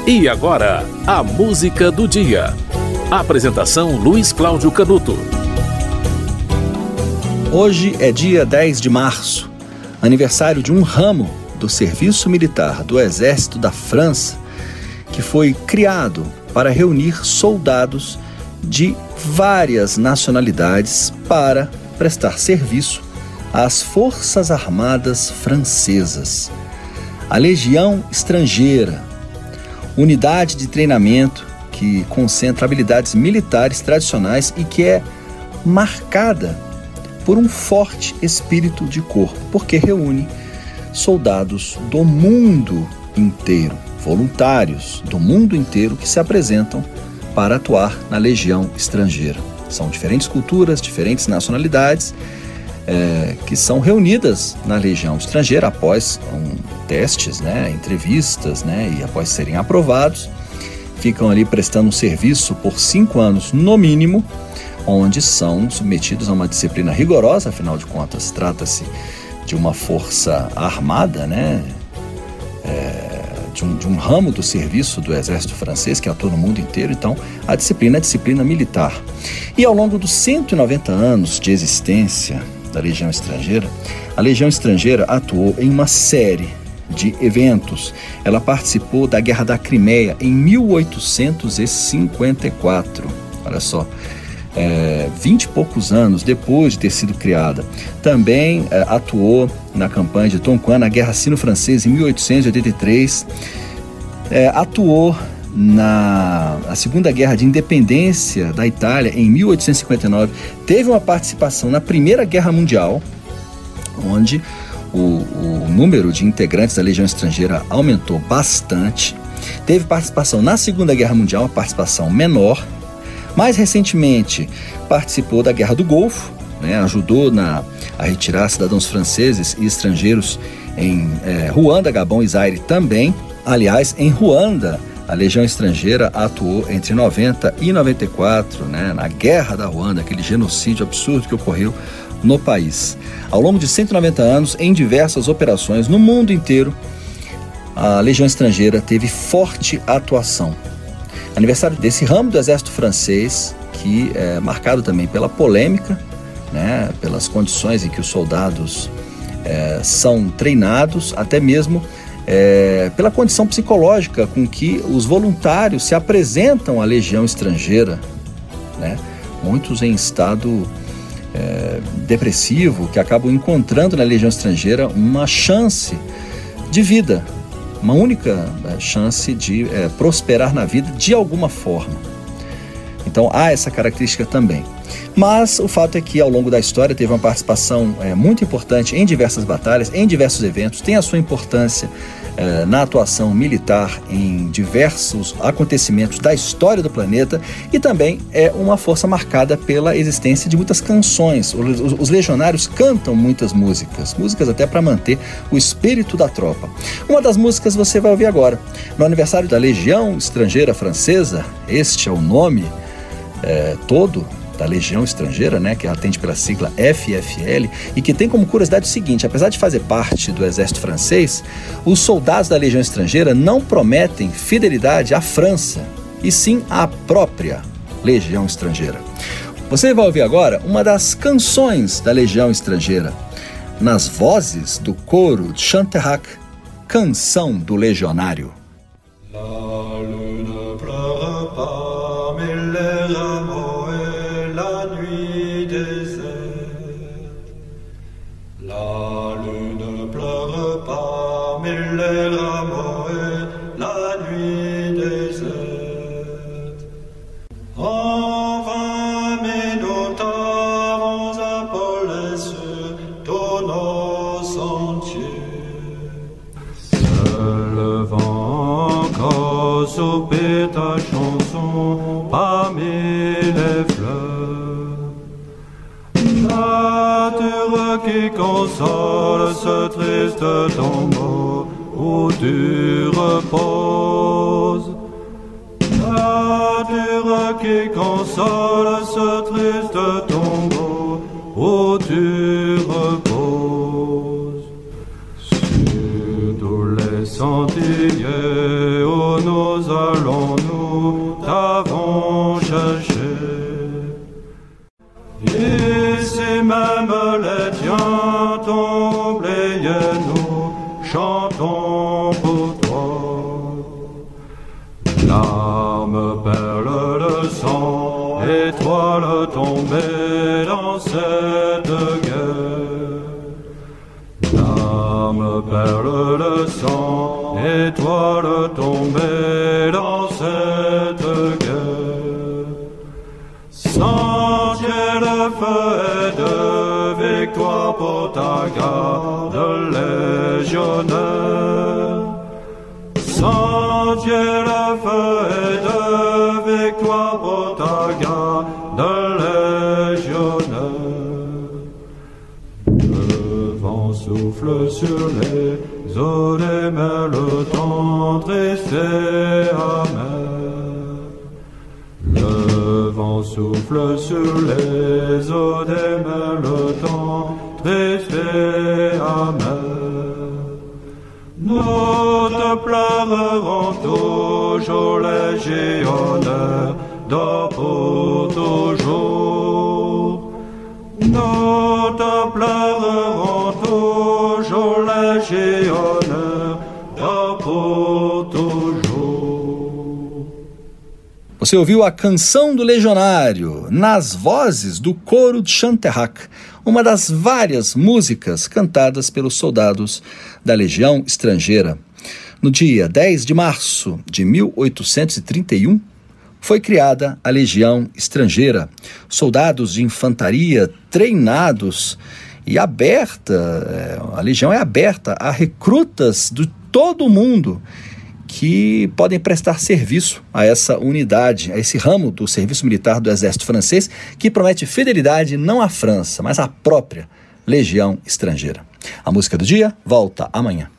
E agora, a música do dia. Apresentação Luiz Cláudio Canuto. Hoje é dia 10 de março, aniversário de um ramo do serviço militar do Exército da França, que foi criado para reunir soldados de várias nacionalidades para prestar serviço às Forças Armadas Francesas. A Legião Estrangeira, unidade de treinamento que concentra habilidades militares tradicionais e que é marcada por um forte espírito de corpo, porque reúne soldados do mundo inteiro, voluntários do mundo inteiro que se apresentam para atuar na Legião Estrangeira. São diferentes culturas, diferentes nacionalidades que são reunidas na Legião Estrangeira após testes, entrevistas, e após serem aprovados, ficam ali prestando um serviço por 5 anos no mínimo, onde são submetidos a uma disciplina rigorosa. Afinal de contas, trata-se de uma força armada, de um ramo do serviço do exército francês que atua no mundo inteiro. Então, a disciplina é a disciplina militar. E ao longo dos 190 anos de existência da Legião Estrangeira, a Legião Estrangeira atuou em uma série de eventos. Ela participou da Guerra da Crimeia em 1854. Olha só, 20 e poucos anos depois de ter sido criada. Também atuou na campanha de Tonquin, na Guerra Sino-Francesa, em 1883. Atuou na Segunda Guerra de Independência da Itália, em 1859. Teve uma participação na Primeira Guerra Mundial, onde o número de integrantes da Legião Estrangeira aumentou bastante. Teve participação na Segunda Guerra Mundial, uma participação menor. Mais recentemente, participou da Guerra do Golfo, ajudou a retirar cidadãos franceses e estrangeiros em Ruanda, Gabão e Zaire também. Aliás, em Ruanda, a Legião Estrangeira atuou entre 90 e 94, na Guerra da Ruanda, aquele genocídio absurdo que ocorreu no país. Ao longo de 190 anos, em diversas operações no mundo inteiro, a Legião Estrangeira teve forte atuação. Aniversário desse ramo do exército francês, que é marcado também pela polêmica, pelas condições em que os soldados são treinados, até mesmo pela condição psicológica com que os voluntários se apresentam à Legião Estrangeira, muitos em estado depressivo, que acabam encontrando na Legião Estrangeira uma chance de vida, uma única chance de prosperar na vida de alguma forma. Então há essa característica também. Mas o fato é que ao longo da história teve uma participação muito importante em diversas batalhas, em diversos eventos, tem a sua importância na atuação militar em diversos acontecimentos da história do planeta, e também é uma força marcada pela existência de muitas canções. Os legionários cantam muitas músicas até para manter o espírito da tropa. Uma das músicas você vai ouvir agora. No aniversário da Legião Estrangeira Francesa, este é o nome todo da Legião Estrangeira, que atende pela sigla FFL, e que tem como curiosidade o seguinte: apesar de fazer parte do exército francês, os soldados da Legião Estrangeira não prometem fidelidade à França, e sim à própria Legião Estrangeira. Você vai ouvir agora uma das canções da Legião Estrangeira, nas vozes do coro de Chanterac, Canção do Legionário. La lune pleure pas, mais les rameaux et la nuit déserte. La lune pleure pas, mais les rameaux et la nuit déserte. En vain minutes avons appelé sur nos sentiers. Seul le vent soupir ta chanson parmi les fleurs. Nature qui console ce triste tombeau où tu reposes. Nature qui console ce triste tombeau où tu reposes. Sur tous les sentiers billets, où nous allons, nous t'avons cherché. Ici même les tiens t'ont oublié, nous chantons pour toi. Larmes, perles de sang, étoiles tombées dans cette guerre. Larmes, perles de sang, étoiles tombées dans cette guerre. Sans Dieu de feu et de victoire pour ta garde légionnaire. Sans Dieu de feu et de victoire pour ta garde légionnaire. Le vent souffle sur les eaux des mers, le temps triste et amer. Le vent souffle sur les eaux des mers, le temps triste et amer. Nous te pleurerons toujours, légionnaire, d'or pour toujours. Nous te pleurerons toujours, légionnaire, d'or pour toujours. Você ouviu a Canção do Legionário, nas vozes do coro de Chanterrac, uma das várias músicas cantadas pelos soldados da Legião Estrangeira. No dia 10 de março de 1831, foi criada a Legião Estrangeira. Soldados de infantaria treinados e aberta, a Legião é aberta a recrutas de todo o mundo que podem prestar serviço a essa unidade, a esse ramo do serviço militar do exército francês, que promete fidelidade não à França, mas à própria Legião Estrangeira. A música do dia volta amanhã.